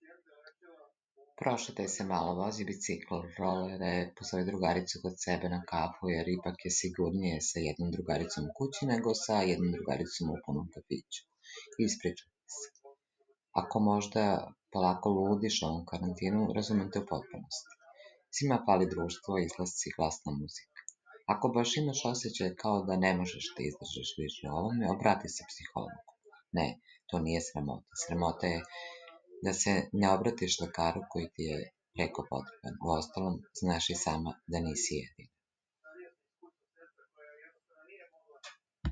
Prošetaj se malo, vozi bicikl, rolere, pozovi drugaricu kod sebe na kafu, jer ipak je sigurnije sa jednom drugaricom u kući nego sa jednom drugaricom u punom kafiću. Ispričajte se. Ako možda polako ludiš na ovom karantinu, razumem te u potpunosti. Svima fali društvo, izlasci i glasna muzika. Ako baš imaš osjećaj kao da ne možeš da izdržiš više ovome, obrati se psihologu. Ne, to nije sramota. Sramota je da se ne obratiš lekaru koji ti je preko potreban. Uostalom, znaš i sama da nisi jedina.